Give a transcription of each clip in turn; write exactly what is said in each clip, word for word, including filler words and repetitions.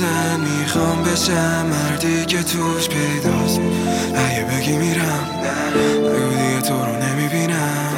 زن میخوام بشم مردی که توش پیداست. اگه بگی میرم بگو دیگه تو رو نمیبینم.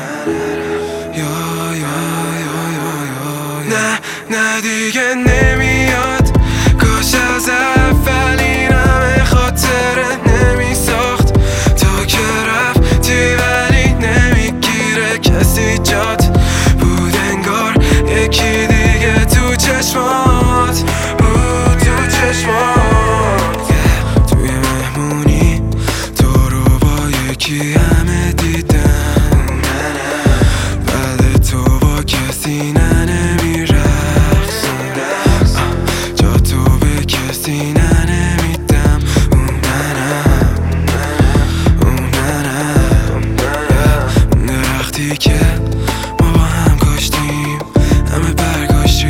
یا یا یا یا یا نه نه دیگه نمیاد. کاش از اول این همه خاطره نمیساخت. تو که رفتی ولی نمیگیره کسی جات. بود انگار یکی دیگه تو چشمات، بود تو چشمات. yeah. توی مهمونی تو رو با یکی همه دیدم. بعد تو با کسی نه نمیرخصم. جا تو به کسی نه نمیدم. اون منم اون منم اون درختی که ما با هم کاشتیم. همه برگاش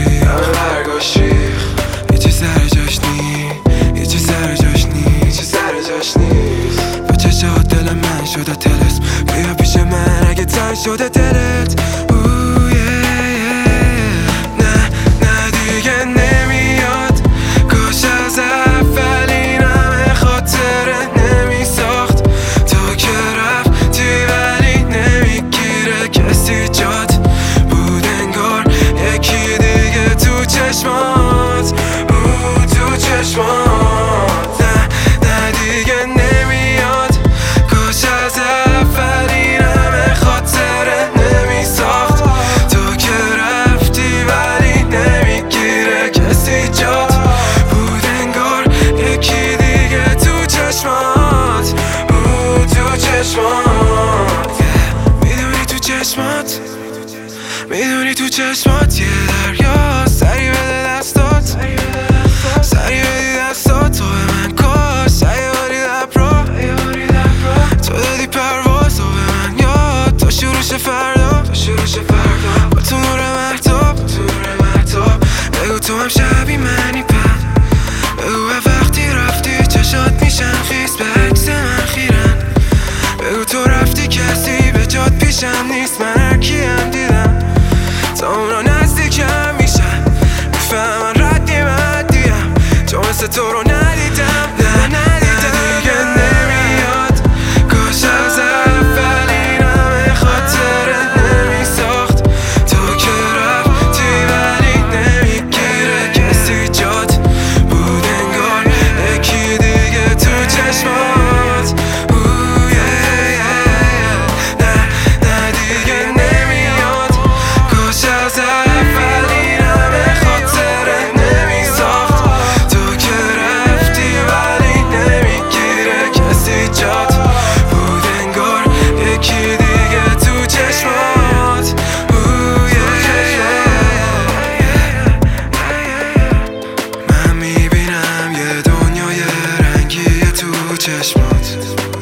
ریخ، هیچی سر جاش نی، هیچی سر جاش نی، هیچی سر جاش نیست. با چشات دل من شده تلس. بیا پیش من اگه تنگ شده دلت. اوه yeah yeah. نه نه دیگه نمیاد. کاش از اول این همه خاطره نمیساخت. تو که رفتی ولی نمیگیره کسی جات. بود انگار یکی دیگه تو چشمات، بود تو چشمات. نه نه دیگه نمیاد. کاش از اول این همه خاطره نمیساخت. تو که رفتی ولی نمیگیره کسی جات. بود انگار یکی دیگه تو چشمات، بود تو چشمات. yeah. میدونی تو چشمات، میدونی تو چشمات یه دریا. سری بده دستات، سری بدی دستات. تو به من کاش سیاری لب رو تو دادی پرواز. و به من یاد تا شروعش فردا، تا شروعش فردا. با تو نور محتاب، تو نور محتاب. بگو تو هم شبی منی پد. بگو وقتی رفتی چشات میشن خیس به عکس من خیرن. بگو تو رفتی کسی به جات پیشم نیست. من هر کیم دیدم تا اونا نزدیکم میشن. میفهمن ردی مدیم چون مثل تو رو ندیدم. نه ندیدم دیگه نمیاد. کاش از اول این همه خاطره نمیساخت. تو که رفتی ولی نمیگیره کسی جات. بود انگار یکی دیگه تو چشمات. اوه yeah yeah. نه نه دیگه نمیاد. کاش از اول این همه خاطره نمیساخت. تو که رفتی ولی نمیگیره کسی جات. بود انگار یکی دیگه تو چشمات. اوه yeah yeah. من میبینم یه دنیای رنگی تو چشمات.